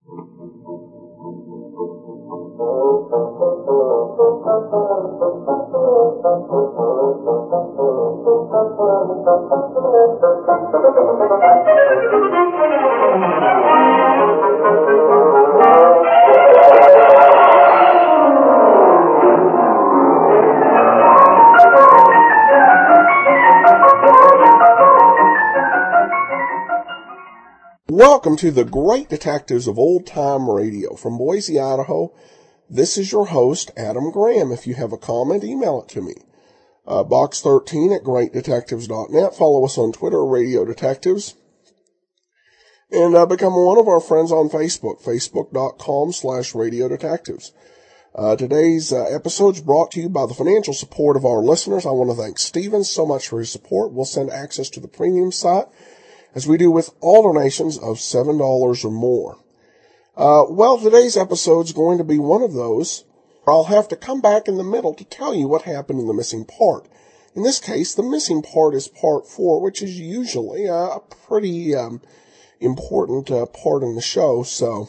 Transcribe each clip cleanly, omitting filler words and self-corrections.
Welcome to the Great Detectives of Old Time Radio. From Boise, Idaho, this is your host, Adam Graham. If you have a comment, email it to me. Box13 at greatdetectives.net. Follow us on Twitter, Radio Detectives. And become one of our friends on Facebook, facebook.com/Radio Detectives. Today's episode is brought to you by the financial support of our listeners. I want to thank Steven so much for his support. We'll send access to the premium site, as we do with all donations of $7 or more. Well, today's episode is going to be one of those where I'll have to come back in the middle to tell you what happened in the missing part. In this case, the missing part is part 4, which is usually a pretty important part in the show, so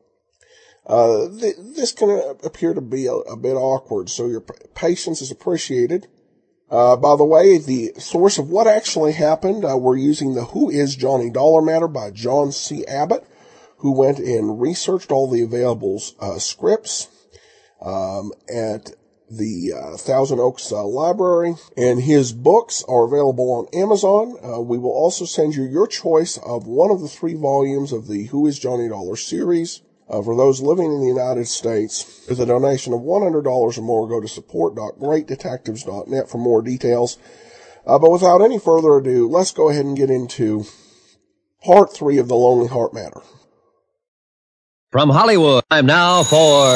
this can appear to be a bit awkward, so your patience is appreciated. By the way, the source of what actually happened, we're using the Who is Johnny Dollar matter by John C. Abbott, who went and researched all the available scripts at the Thousand Oaks Library, and his books are available on Amazon. We will also send you your choice of one of the 3 volumes of the Who is Johnny Dollar series. For those living in the United States, with a donation of $100 or more, go to support.greatdetectives.net for more details. But without any further ado, let's go ahead and get into part 3 of the Lonely Heart Matter. From Hollywood, time now for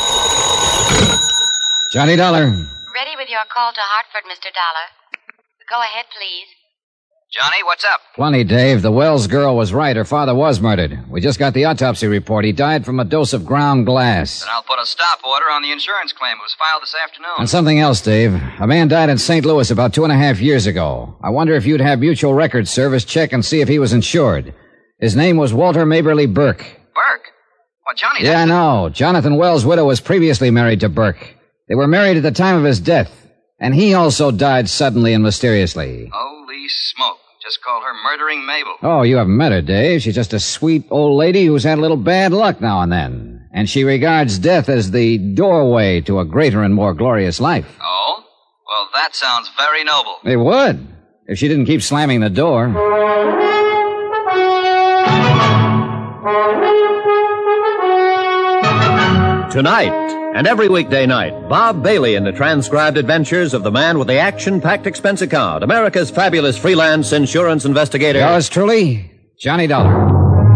Johnny Dollar. Ready with your call to Hartford, Mr. Dollar. Go ahead, please. Johnny, what's up? Plenty, Dave. The Wells girl was right. Her father was murdered. We just got the autopsy report. He died from a dose of ground glass. Then I'll put a stop order on the insurance claim. It was filed this afternoon. And something else, Dave. A man died in St. Louis about 2.5 years ago. I wonder if you'd have Mutual Records Service check and see if he was insured. His name was Walter Maberly Burke. Burke? Well, Johnny... Yeah, I know. Jonathan Wells' widow was previously married to Burke. They were married at the time of his death. And he also died suddenly and mysteriously. Holy smoke. Just call her Murdering Mabel. Oh, you haven't met her, Dave. She's just a sweet old lady who's had a little bad luck now and then. And she regards death as the doorway to a greater and more glorious life. Oh? Well, that sounds very noble. It would, if she didn't keep slamming the door. Tonight, and every weekday night, Bob Bailey in the transcribed adventures of the man with the action-packed expense account, America's fabulous freelance insurance investigator. Yours truly, Johnny Dollar.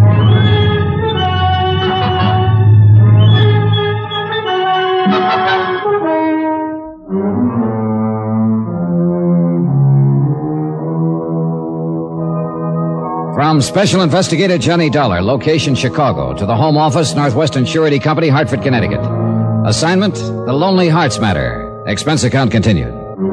From Special Investigator Johnny Dollar, location Chicago, to the Home Office, Northwestern Surety Company, Hartford, Connecticut. Assignment, The Lonely Hearts Matter. Expense account continued.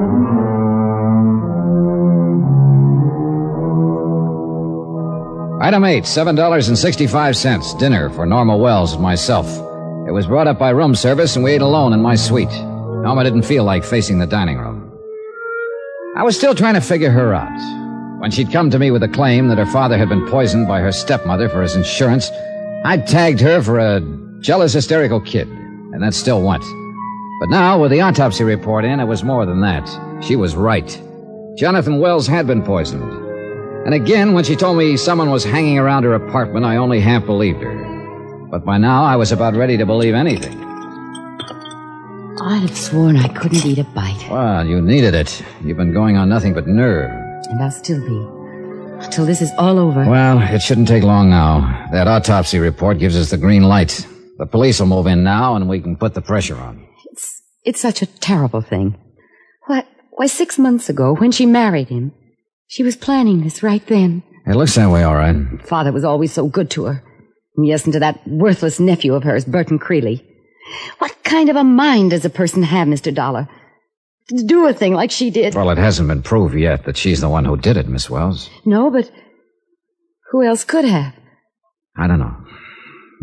Item 8, $7.65. Dinner for Norma Wells and myself. It was brought up by room service, and we ate alone in my suite. Norma didn't feel like facing the dining room. I was still trying to figure her out. When she'd come to me with a claim that her father had been poisoned by her stepmother for his insurance, I'd tagged her for a jealous, hysterical kid, and that still went. But now, with the autopsy report in, it was more than that. She was right. Jonathan Wells had been poisoned. And again, when she told me someone was hanging around her apartment, I only half believed her. But by now, I was about ready to believe anything. I'd have sworn I couldn't eat a bite. Well, you needed it. You've been going on nothing but nerve. And I'll still be. Until this is all over. Well, it shouldn't take long now. That autopsy report gives us the green light. The police will move in now, and we can put the pressure on. It's such a terrible thing. Why, 6 months ago, when she married him, she was planning this right then. It looks that way, all right. Father was always so good to her. And yes, and to that worthless nephew of hers, Burton Creeley. What kind of a mind does a person have, Mr. Dollar? To do a thing like she did. Well, it hasn't been proved yet that she's the one who did it, Miss Wells. No, but who else could have? I don't know.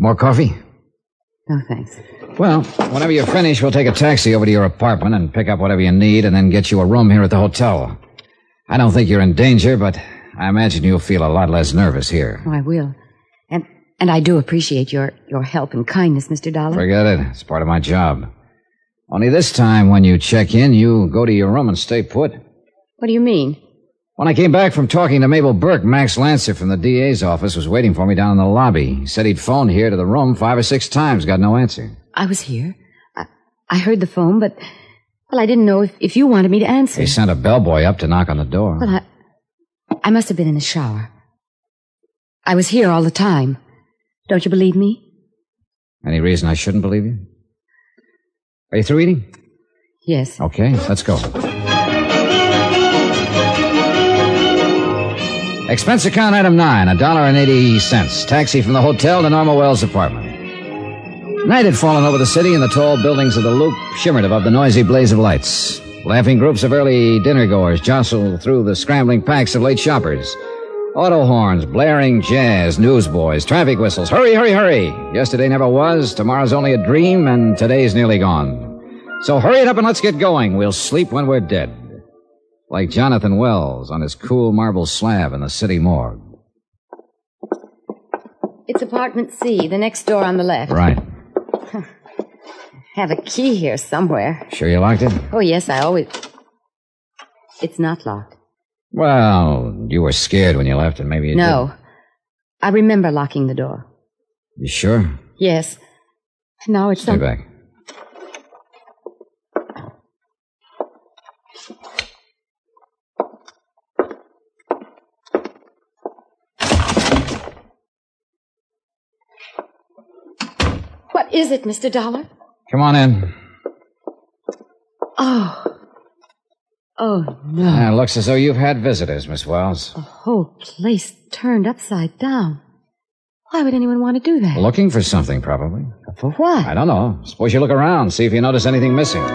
More coffee? No, thanks. Well, whenever you're finished, we'll take a taxi over to your apartment and pick up whatever you need and then get you a room here at the hotel. I don't think you're in danger, but I imagine you'll feel a lot less nervous here. Oh, I will. And I do appreciate your help and kindness, Mr. Dollar. Forget it. It's part of my job. Only this time, when you check in, you go to your room and stay put. What do you mean? When I came back from talking to Mabel Burke, Max Lancer from the DA's office was waiting for me down in the lobby. He said he'd phoned here to the room 5 or 6 times, got no answer. I was here. I heard the phone, but, well, I didn't know if you wanted me to answer. He sent a bellboy up to knock on the door. Well, I must have been in the shower. I was here all the time. Don't you believe me? Any reason I shouldn't believe you? Are you through eating? Yes. Okay, let's go. Expense account item 9, $1.80. Taxi from the hotel to Norma Wells' apartment. Night had fallen over the city, and the tall buildings of the Loop shimmered above the noisy blaze of lights. Laughing groups of early dinner-goers jostled through the scrambling packs of late shoppers. Auto horns, blaring jazz, newsboys, traffic whistles. Hurry, hurry, hurry. Yesterday never was, tomorrow's only a dream, and today's nearly gone. So hurry it up and let's get going. We'll sleep when we're dead. Like Jonathan Wells on his cool marble slab in the city morgue. It's apartment C, the next door on the left. Right. Have a key here somewhere. Sure you locked it? Oh, yes, I always... It's not locked. Well, you were scared when you left, and maybe you No. didn't. I remember locking the door. You sure? Yes. Now it's... Stay back. What is it, Mr. Dollar? Come on in. Oh, no. It looks as though you've had visitors, Miss Wells. The whole place turned upside down. Why would anyone want to do that? Looking for something, probably. For what? I don't know. Suppose you look around, see if you notice anything missing.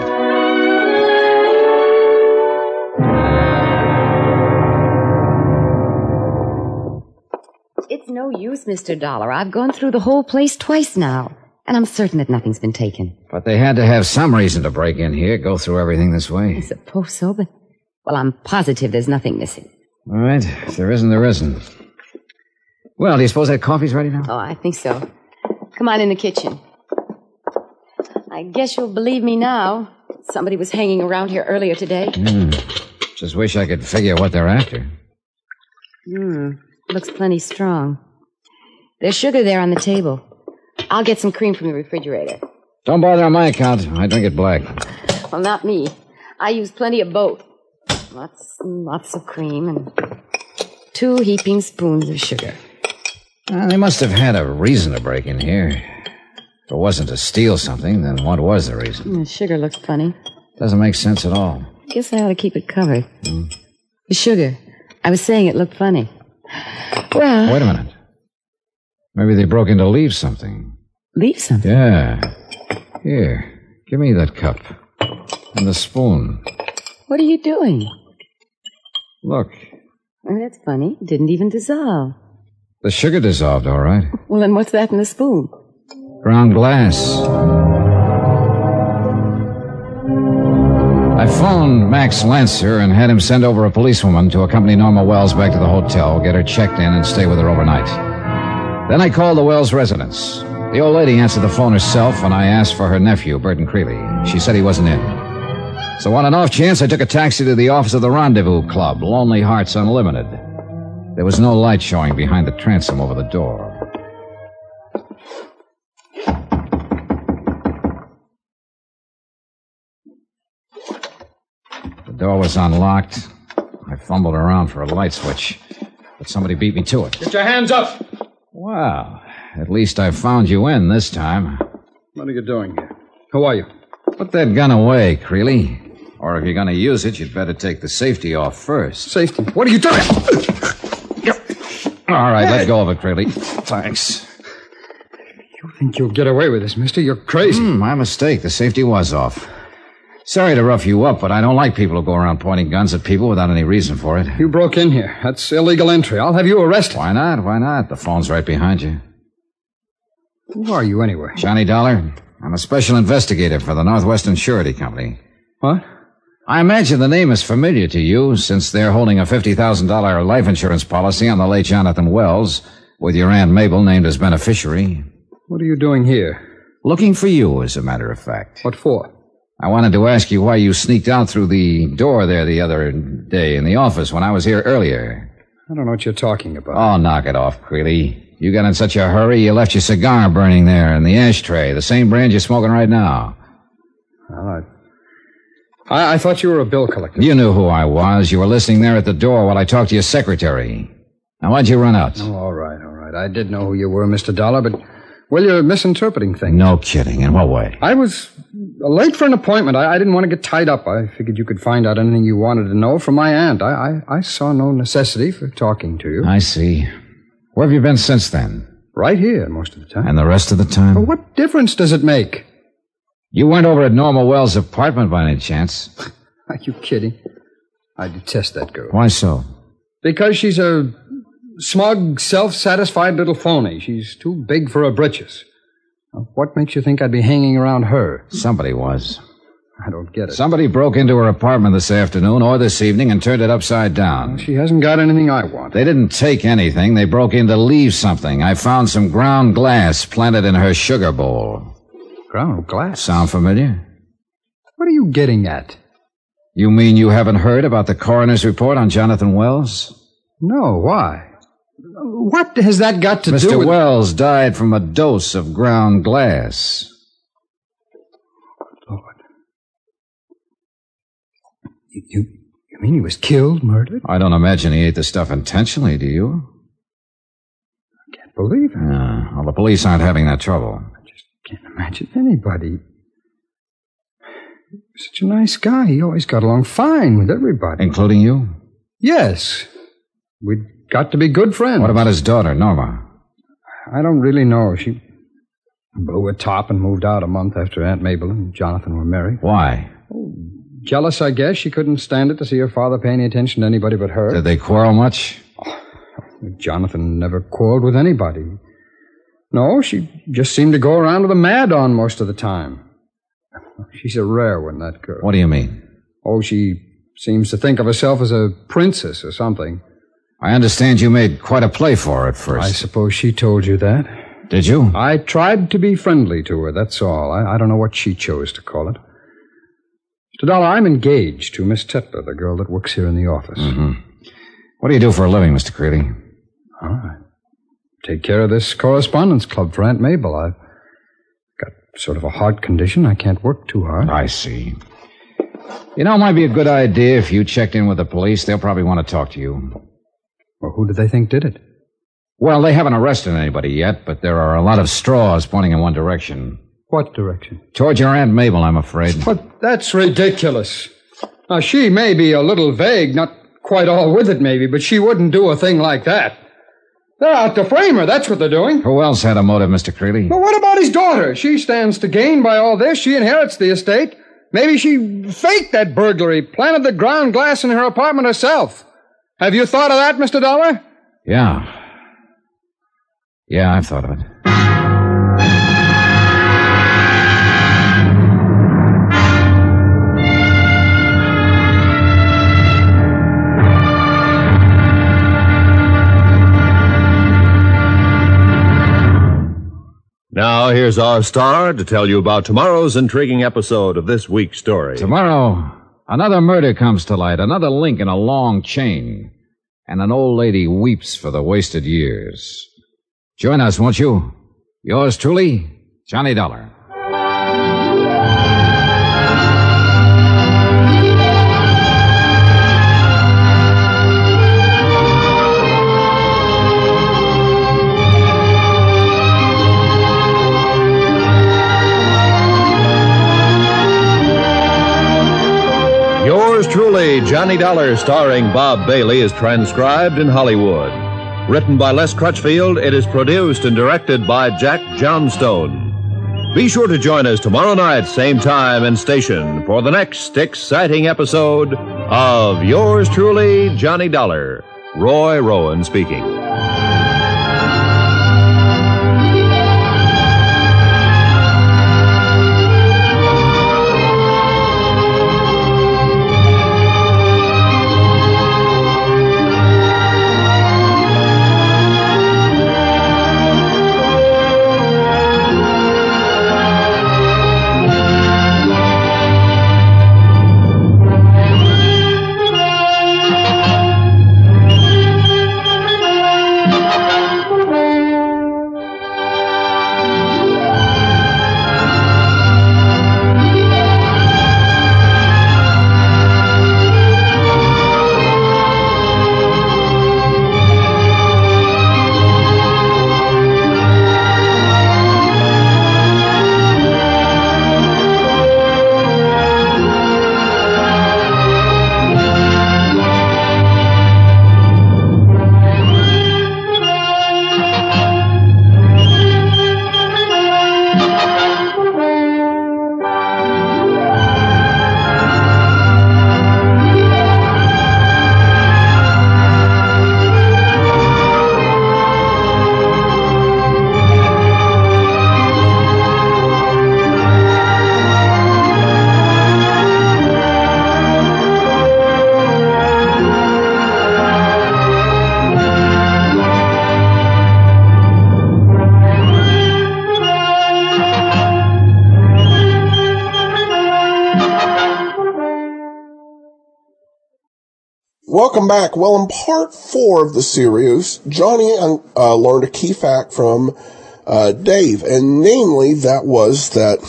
It's no use, Mr. Dollar. I've gone through the whole place twice now, and I'm certain that nothing's been taken. But they had to have some reason to break in here, go through everything this I way. suppose so, but... Well, I'm positive there's nothing missing. All right. If there isn't, there isn't. Well, do you suppose that coffee's ready now? Oh, I think so. Come on in the kitchen. I guess you'll believe me now. Somebody was hanging around here earlier today. Just wish I could figure what they're after. Looks plenty strong. There's sugar there on the table. I'll get some cream from the refrigerator. Don't bother on my account. I drink it black. Well, not me. I use plenty of both. Lots and lots of cream and 2 heaping spoons of sugar. They must have had a reason to break in here. If it wasn't to steal something, then what was the reason? The sugar looks funny. Doesn't make sense at all. Guess I ought to keep it covered. The sugar. I was saying it looked funny. Well... Wait a minute. Maybe they broke in to leave something. Leave something? Yeah. Here, give me that cup. And the spoon. What are you doing? Look. Oh, that's funny. It didn't even dissolve. The sugar dissolved, all right. Well, then what's that in the spoon? Ground glass. I phoned Max Lancer and had him send over a policewoman to accompany Norma Wells back to the hotel, get her checked in, and stay with her overnight. Then I called the Wells residence. The old lady answered the phone herself, and I asked for her nephew, Burton Creeley. She said he wasn't in. So on an off chance, I took a taxi to the office of the Rendezvous Club, Lonely Hearts Unlimited. There was no light showing behind the transom over the door. The door was unlocked. I fumbled around for a light switch, but somebody beat me to it. Get your hands up! Well, at least I found you in this time. What are you doing here? Who are you? Put that gun away, Creeley. Or if you're going to use it, you'd better take the safety off first. Safety? What are you doing? All right, let go of it, Creeley. Thanks. You think you'll get away with this, mister? You're crazy. My mistake. The safety was off. Sorry to rough you up, but I don't like people who go around pointing guns at people without any reason for it. You broke in here. That's illegal entry. I'll have you arrested. Why not? Why not? The phone's right behind you. Who are you, anyway? Johnny Dollar. I'm a special investigator for the Northwestern Surety Company. What? I imagine the name is familiar to you, since they're holding a $50,000 life insurance policy on the late Jonathan Wells, with your Aunt Mabel named as beneficiary. What are you doing here? Looking for you, as a matter of fact. What for? I wanted to ask you why you sneaked out through the door there the other day in the office when I was here earlier. I don't know what you're talking about. Oh, knock it off, Creeley. You got in such a hurry, you left your cigar burning there in the ashtray, the same brand you're smoking right now. Well, I thought you were a bill collector. You knew who I was. You were listening there at the door while I talked to your secretary. Now, why'd you run out? Oh, all right. I did know who you were, Mr. Dollar, but, well, you're misinterpreting things. No kidding. In what way? I was late for an appointment. I didn't want to get tied up. I figured you could find out anything you wanted to know from my aunt. I saw no necessity for talking to you. I see. Where have you been since then? Right here, most of the time. And the rest of the time? But what difference does it make? You weren't over at Norma Wells' apartment by any chance? Are you kidding? I detest that girl. Why so? Because she's a smug, self-satisfied little phony. She's too big for her britches. Now, what makes you think I'd be hanging around her? Somebody was. I don't get it. Somebody broke into her apartment this afternoon or this evening and turned it upside down. Well, she hasn't got anything I want. They didn't take anything. They broke in to leave something. I found some ground glass planted in her sugar bowl. Ground glass? Sound familiar? What are you getting at? You mean you haven't heard about the coroner's report on Jonathan Wells? No, why? What has that got to do Mr. with... Mr. Wells died from a dose of ground glass. Lord. You mean he was killed, murdered? I don't imagine he ate the stuff intentionally, do you? I can't believe it. Well, the police aren't having that trouble. I just can't imagine anybody. Such a nice guy. He always got along fine with everybody. Including you? Yes. We'd got to be good friends. What about his daughter, Norma? I don't really know. She blew a top and moved out a month after Aunt Mabel and Jonathan were married. Why? Oh, jealous, I guess. She couldn't stand it to see her father pay any attention to anybody but her. Did they quarrel much? Oh, Jonathan never quarreled with anybody. No, she just seemed to go around with a mad on most of the time. She's a rare one, that girl. What do you mean? Oh, she seems to think of herself as a princess or something. I understand you made quite a play for her at first. I suppose she told you that. Did you? I tried to be friendly to her, that's all. I don't know what she chose to call it. Mr. Dollar, I'm engaged to Miss Tetler, the girl that works here in the office. Mm-hmm. What do you do for a living, Mr. Creeley? I take care of this correspondence club for Aunt Mabel. I've got sort of a heart condition. I can't work too hard. I see. You know, it might be a good idea if you checked in with the police. They'll probably want to talk to you. Well, who do they think did it? Well, they haven't arrested anybody yet, but there are a lot of straws pointing in one direction. What direction? Toward your Aunt Mabel, I'm afraid. But that's ridiculous. Now, she may be a little vague, not quite all with it maybe, but she wouldn't do a thing like that. They're out to frame her, that's what they're doing. Who else had a motive, Mr. Creeley? But what about his daughter? She stands to gain by all this. She inherits the estate. Maybe she faked that burglary, planted the ground glass in her apartment herself. Have you thought of that, Mr. Dollar? Yeah. Yeah, I've thought of it. Now, here's our star to tell you about tomorrow's intriguing episode of this week's story. Tomorrow, another murder comes to light, another link in a long chain, and an old lady weeps for the wasted years. Join us, won't you? Yours truly, Johnny Dollar. Yours truly, Johnny Dollar, starring Bob Bailey, is transcribed in Hollywood. Written by Les Crutchfield, it is produced and directed by Jack Johnstone. Be sure to join us tomorrow night, same time and station, for the next exciting episode of Yours truly, Johnny Dollar. Roy Rowan speaking. Welcome back. Well, in part 4 of the series, Johnny learned a key fact from Dave, and namely that was that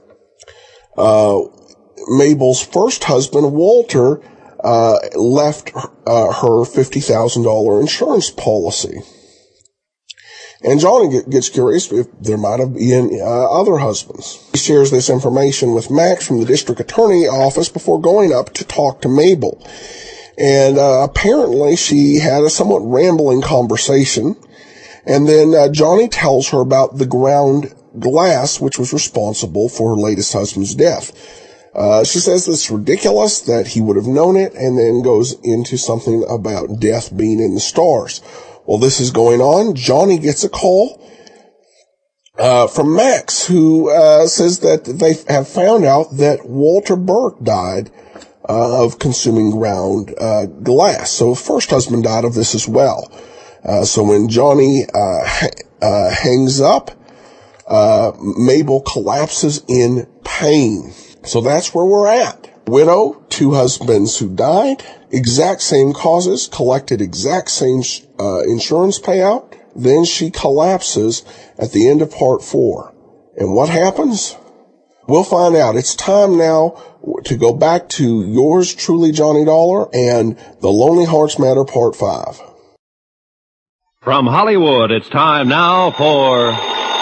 Mabel's first husband, Walter, left her $50,000 insurance policy. And Johnny gets curious if there might have been other husbands. He shares this information with Max from the district attorney office before going up to talk to Mabel. And apparently she had a somewhat rambling conversation. And then Johnny tells her about the ground glass, which was responsible for her latest husband's death. She says it's ridiculous that he would have known it, and then goes into something about death being in the stars. While this is going on, Johnny gets a call from Max, who says that they have found out that Walter Burke died of consuming ground glass. So first husband died of this as well. So when Johnny hangs up, Mabel collapses in pain. So that's where we're at. Widow, 2 husbands who died, exact same causes, collected exact same insurance payout. Then she collapses at the end of part 4. And what happens? We'll find out. It's time now to go back to yours truly, Johnny Dollar, and The Lonely Hearts Matter part 5. From Hollywood, it's time now for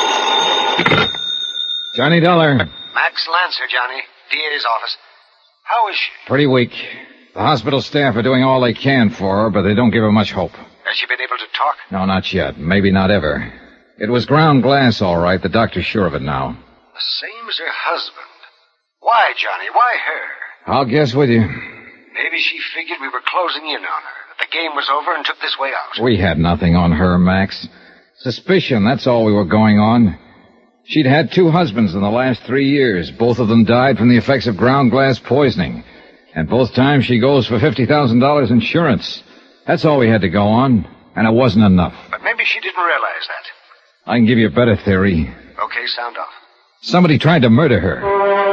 Johnny Dollar. Max Lancer, Johnny. DA's office. How is she? Pretty weak. The hospital staff are doing all they can for her, but they don't give her much hope. Has she been able to talk? No, not yet. Maybe not ever. It was ground glass, all right. The doctor's sure of it now. The same as her husband. Why, Johnny? Why her? I'll guess with you. Maybe she figured we were closing in on her, that the game was over and took this way out. We had nothing on her, Max. Suspicion, that's all we were going on. She'd had 2 husbands in the last 3 years. Both of them died from the effects of ground glass poisoning. And both times she goes for $50,000 insurance. That's all we had to go on, and it wasn't enough. But maybe she didn't realize that. I can give you a better theory. Okay, sound off. Somebody tried to murder her.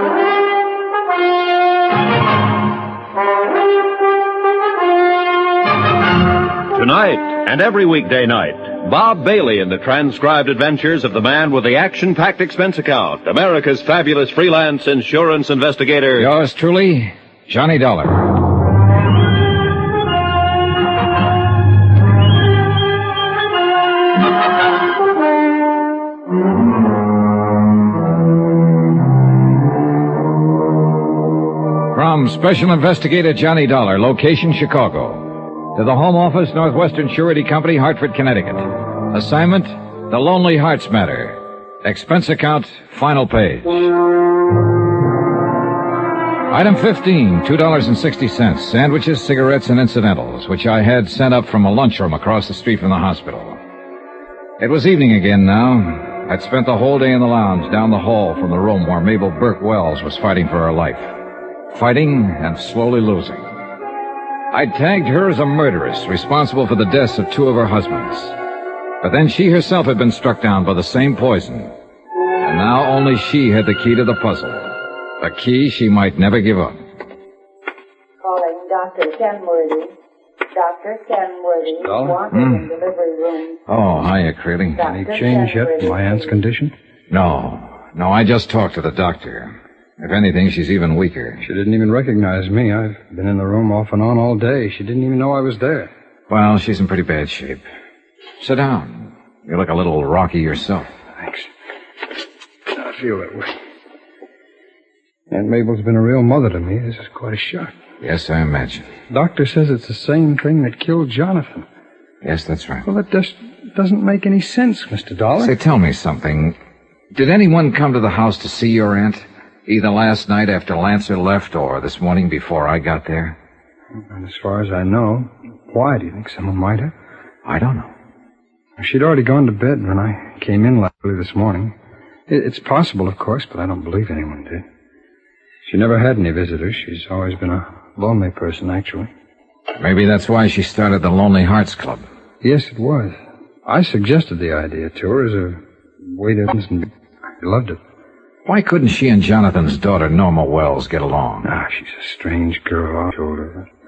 Tonight and every weekday night, Bob Bailey in the transcribed adventures of the man with the action-packed expense account, America's fabulous freelance insurance investigator. Yours truly, Johnny Dollar. From Special Investigator Johnny Dollar, location Chicago. To the Home Office, Northwestern Surety Company, Hartford, Connecticut. Assignment, The Lonely Hearts Matter. Expense account, final page. Item 15, $2.60. Sandwiches, cigarettes, and incidentals, which I had sent up from a lunchroom across the street from the hospital. It was evening again now. I'd spent the whole day in the lounge down the hall from the room where Mabel Burke Wells was fighting for her life. Fighting and slowly losing. I'd tagged her as a murderess, responsible for the deaths of 2 of her husbands. But then she herself had been struck down by the same poison. And now only she had the key to the puzzle. A key she might never give up. Calling Dr. Kenworthy. Dr. Kenworthy. Wanted in delivery room. Oh, hiya, Creeley. Any change yet in my aunt's condition? No, I just talked to the doctor. If anything, she's even weaker. She didn't even recognize me. I've been in the room off and on all day. She didn't even know I was there. Well, she's in pretty bad shape. Sit down. You look a little rocky yourself. Thanks. I feel that way. Aunt Mabel's been a real mother to me. This is quite a shock. Yes, I imagine. Doctor says it's the same thing that killed Jonathan. Yes, that's right. Well, that just doesn't make any sense, Mr. Dollar. Say, tell me something. Did anyone come to the house to see your aunt? Either last night after Lancer left or this morning before I got there? And as far as I know, why do you think someone might have? I don't know. She'd already gone to bed when I came in early this morning. It's possible, of course, but I don't believe anyone did. She never had any visitors. She's always been a lonely person, actually. Maybe that's why she started the Lonely Hearts Club. Yes, it was. I suggested the idea to her as a way to... and I loved it. Why couldn't she and Jonathan's daughter, Norma Wells, get along? She's a strange girl. I told her.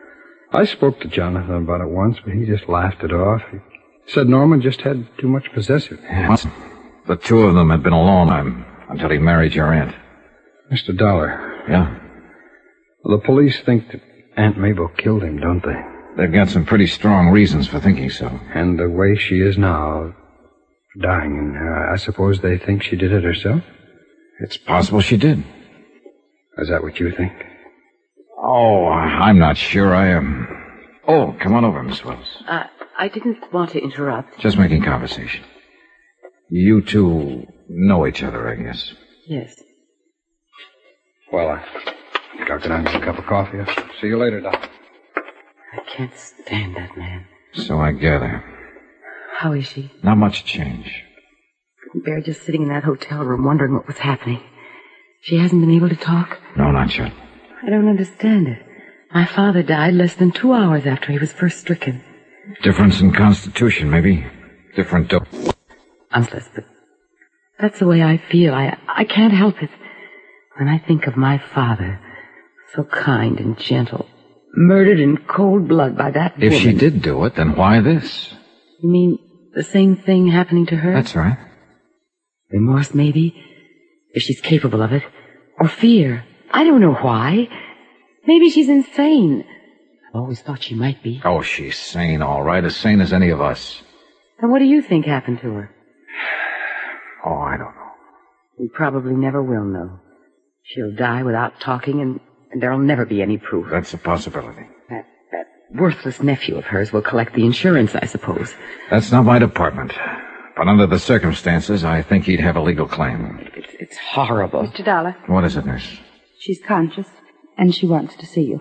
I spoke to Jonathan about it once, but he just laughed it off. He said Norma just had too much possessive. Yes. The two of them had been alone until he married your aunt. Mr. Dollar. Yeah? The police think that Aunt Mabel killed him, don't they? They've got some pretty strong reasons for thinking so. And the way she is now, dying, and I suppose they think she did it herself? It's possible she did. Is that what you think? Oh, I'm not sure. I am. Oh, come on over, Miss Wells. I didn't want to interrupt. Just making conversation. You two know each other, I guess. Yes. Well, I think I'll get on with a cup of coffee. I'll see you later, Doc. I can't stand that man. So I gather. How is she? Not much change. Couldn't bear just sitting in that hotel room wondering what was happening. She hasn't been able to talk? No, not yet. I don't understand it. My father died less than 2 hours after he was first stricken. Difference in constitution, maybe. Different dose. Useless, but that's the way I feel. I can't help it. When I think of my father, so kind and gentle, murdered in cold blood by that woman. If she did do it, then why this? You mean the same thing happening to her? That's right. Remorse, maybe, if she's capable of it. Or fear. I don't know why. Maybe she's insane. I've always thought she might be. Oh, she's sane, all right. As sane as any of us. And what do you think happened to her? Oh, I don't know. We probably never will know. She'll die without talking, and there'll never be any proof. That's a possibility. That worthless nephew of hers will collect the insurance, I suppose. That's not my department. But under the circumstances, I think he'd have a legal claim. It's horrible. Mr. Dollar, What is it, nurse? she's conscious, and she wants to see you.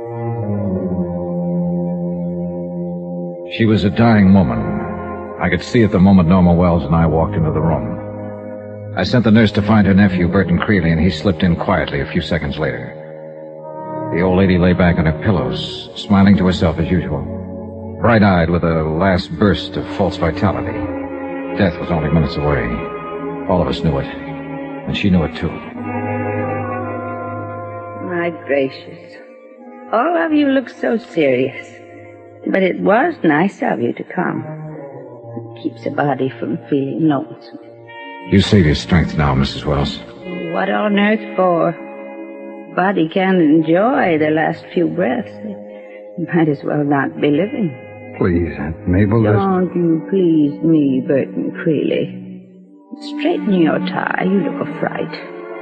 She was a dying woman. I could see it the moment Norma Wells and I walked into the room. I sent the nurse to find her nephew, Burton Creeley, and he slipped in quietly a few seconds later. The old lady lay back on her pillows, smiling to herself as usual, bright-eyed with a last burst of false vitality. Death was only minutes away. All of us knew it, and she knew it too. My gracious. All of you look so serious. But it was nice of you to come. It keeps a body from feeling lonesome. You save your strength now, Mrs. Wells. What on earth for? Body can't enjoy the last few breaths. It might as well not be living. Please, Aunt Mabel, Don't you please me, Burton Creeley. Straighten your tie. You look a fright.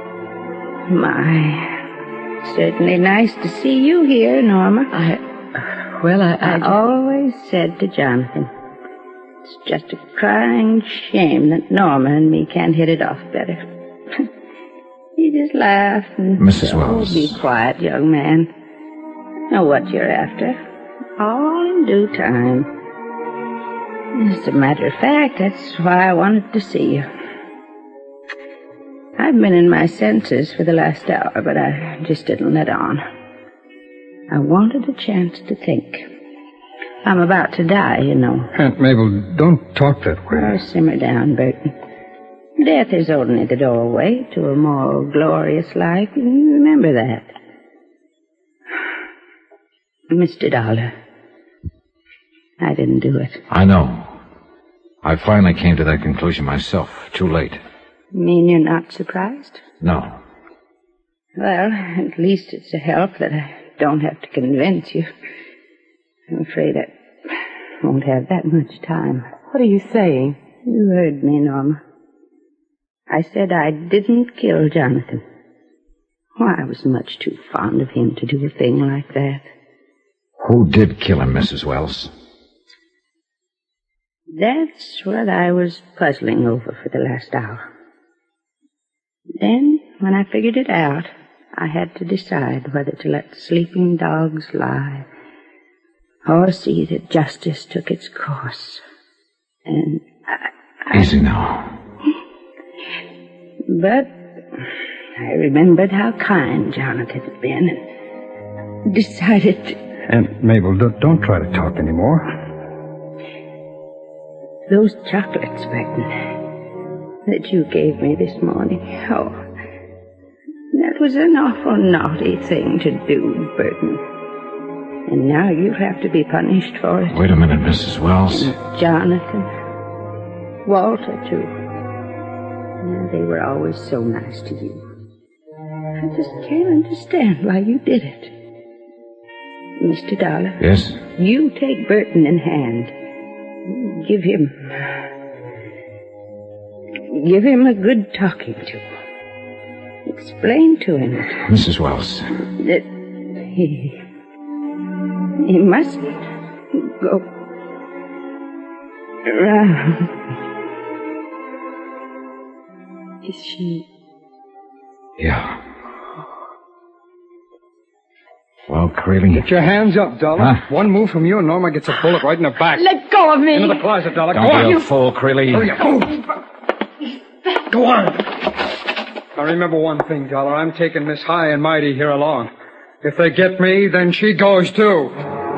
My, certainly nice to see you here, Norma. I always said to Jonathan, it's just a crying shame that Norma and me can't hit it off better. He just laughed and Mrs. Wells. Be quiet, young man. Know what you're after. All in due time. As a matter of fact, that's why I wanted to see you. I've been in my senses for the last hour, but I just didn't let on. I wanted a chance to think. I'm about to die, you know. Aunt Mabel, don't talk that way. Oh, simmer down, Burton. Death is only the doorway to a more glorious life. You remember that. Mr. Dollar, I didn't do it. I know. I finally came to that conclusion myself, too late. You mean you're not surprised? No. Well, at least it's a help that I don't have to convince you. I'm afraid I won't have that much time. What are you saying? You heard me, Norma. I said I didn't kill Jonathan. Why, I was much too fond of him to do a thing like that. Who did kill him, Mrs. Wells? That's what I was puzzling over for the last hour. Then, when I figured it out, I had to decide whether to let sleeping dogs lie or see that justice took its course. And Easy now. But I remembered how kind Jonathan had been and decided to... Aunt Mabel, don't try to talk anymore. Those chocolates, Burton, that you gave me this morning. Oh, that was an awful naughty thing to do, Burton. And now you have to be punished for it. Wait a minute, Mrs. Wells. Jonathan. Walter, too. Yeah, they were always so nice to you. I just can't understand why you did it. Mr. Dollar. Yes? You take Burton in hand. Give him a good talking to. Explain to him Mrs. Wells. that he mustn't go around. Is she... Yeah. Well, Creeley. Get your hands up, Dollar. Huh? One move from you and Norma gets a bullet right in the back. Let go of me. Into the closet, Dollar. Go Don't on. be a fool, Creeley. Hurry up. Go on. Now remember one thing, Dollar. I'm taking Miss High and Mighty here along. If they get me, then she goes too.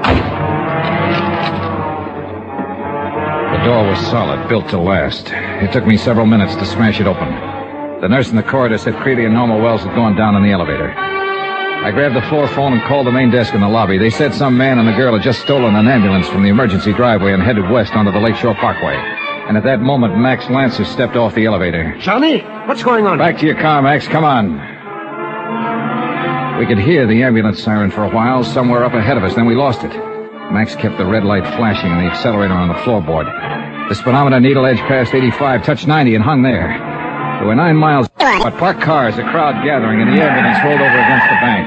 The door was solid, built to last. It took me several minutes to smash it open. The nurse in the corridor said Creeley and Norma Wells had gone down in the elevator. I grabbed the floor phone and called the main desk in the lobby. They said some man and a girl had just stolen an ambulance from the emergency driveway and headed west onto the Lakeshore Parkway. And at that moment, Max Lancer stepped off the elevator. Johnny, what's going on? Back to your car, Max. Come on. We could hear the ambulance siren for a while, somewhere up ahead of us. Then we lost it. Max kept the red light flashing and the accelerator on the floorboard. The speedometer needle edge past 85, touched 90, and hung there. There were 9 miles, but parked cars, a crowd gathering, and the ambulance rolled over against the bank.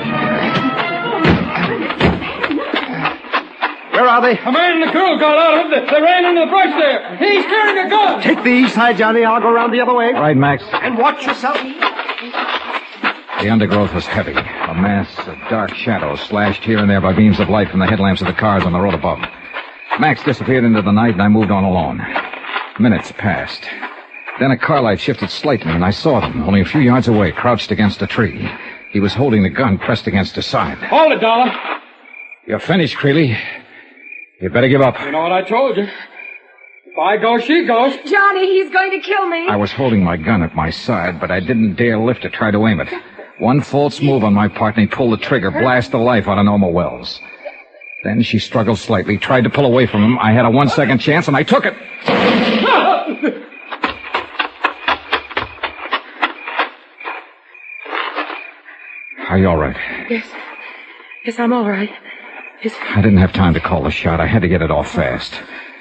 Where are they? A man and a girl got out of it. They ran into the brush there. He's carrying a gun. Take the east side, Johnny. I'll go around the other way. All right, Max. And watch yourself. The undergrowth was heavy. A mass of dark shadows slashed here and there by beams of light from the headlamps of the cars on the road above. Max disappeared into the night, and I moved on alone. Minutes passed. Then a car light shifted slightly, and I saw them, only a few yards away, crouched against a tree. He was holding the gun pressed against his side. Hold it, Dollar. You're finished, Creeley. You'd better give up. You know what I told you. If I go, she goes. Johnny, he's going to kill me. I was holding my gun at my side, but I didn't dare lift to try to aim it. One false move on my part, and he pulled the trigger, blast the life out of Norma Wells. Then she struggled slightly, tried to pull away from him. I had a 1-second chance, and I took it. Are you all right? Yes. Yes, I'm all right. I didn't have time to call the shot. I had to get it off fast.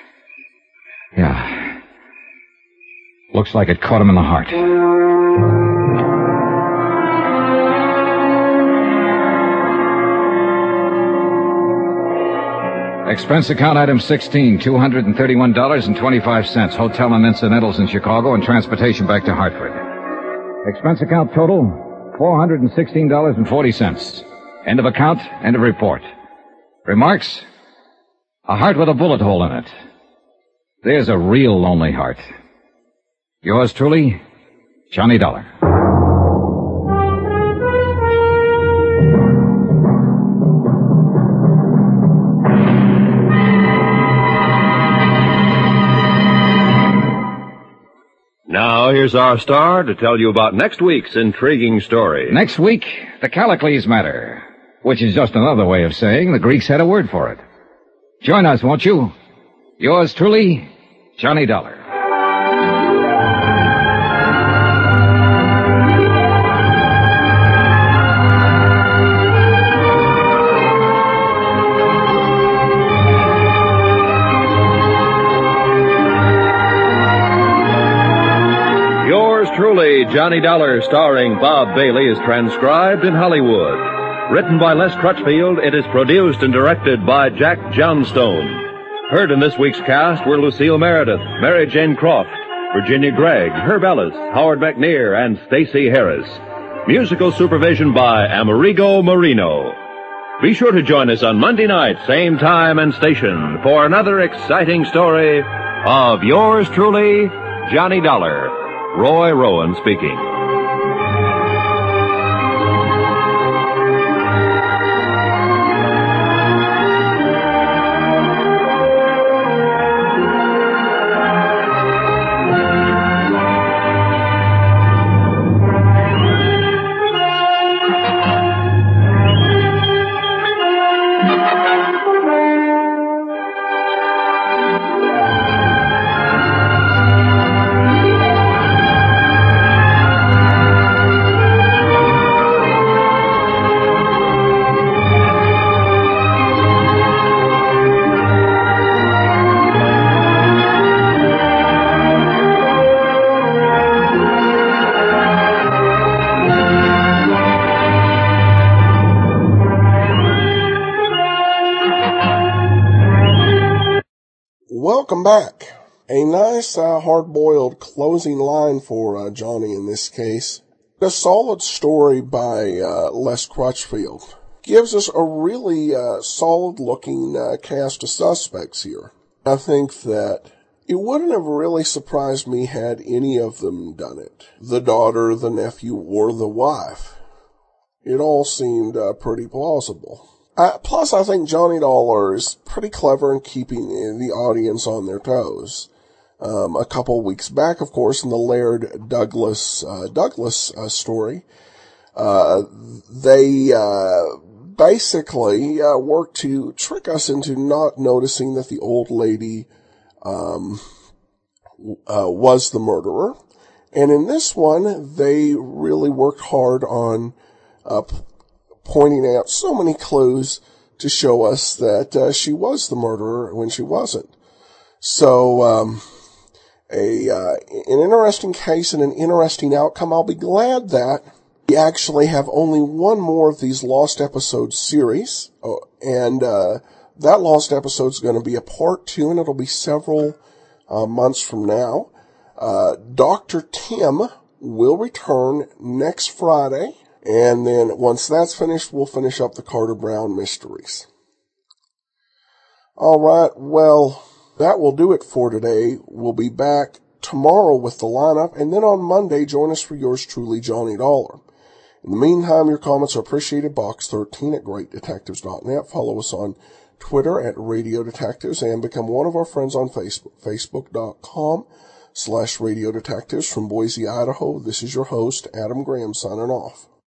Yeah. Looks like it caught him in the heart. Expense account item 16, $231.25. Hotel and incidentals in Chicago and transportation back to Hartford. Expense account total, $416.40. End of account, end of report. Remarks? A heart with a bullet hole in it. There's a real lonely heart. Yours truly, Johnny Dollar. Now, here's our star to tell you about next week's intriguing story. Next week, the Callicles matter, which is just another way of saying the Greeks had a word for it. Join us, won't you? Yours truly, Johnny Dollar. Yours truly, Johnny Dollar, starring Bob Bailey, is transcribed in Hollywood. Written by Les Crutchfield, it is produced and directed by Jack Johnstone. Heard in this week's cast were Lucille Meredith, Mary Jane Croft, Virginia Gregg, Herb Ellis, Howard McNear, and Stacey Harris. Musical supervision by Amerigo Marino. Be sure to join us on Monday night, same time and station, for another exciting story of yours truly, Johnny Dollar. Roy Rowan speaking. welcome back. A nice, hard-boiled closing line for Johnny in this case. A solid story by Les Crutchfield. Gives us a really solid-looking cast of suspects here. I think that it wouldn't have really surprised me had any of them done it. The daughter, the nephew, or the wife. It all seemed pretty plausible. Plus, I think Johnny Dollar is pretty clever in keeping the audience on their toes. A couple of weeks back, of course, in the Laird Douglas story, they basically worked to trick us into not noticing that the old lady was the murderer. And in this one, they really worked hard on pointing out so many clues to show us that she was the murderer when she wasn't. So, an interesting case and an interesting outcome. I'll be glad that we actually have only one more of these Lost Episodes series, and that Lost Episode is going to be a part 2, and it'll be several months from now. Dr. Tim will return next Friday, and then once that's finished, we'll finish up the Carter Brown mysteries. All right, well, that will do it for today. We'll be back tomorrow with the lineup, and then on Monday, join us for yours truly, Johnny Dollar. In the meantime, your comments are appreciated. Box13 at greatdetectives.net. Follow us on Twitter at Radio Detectives, and become one of our friends on Facebook, facebook.com/Radio Detectives. From Boise, Idaho, this is your host, Adam Graham, signing off.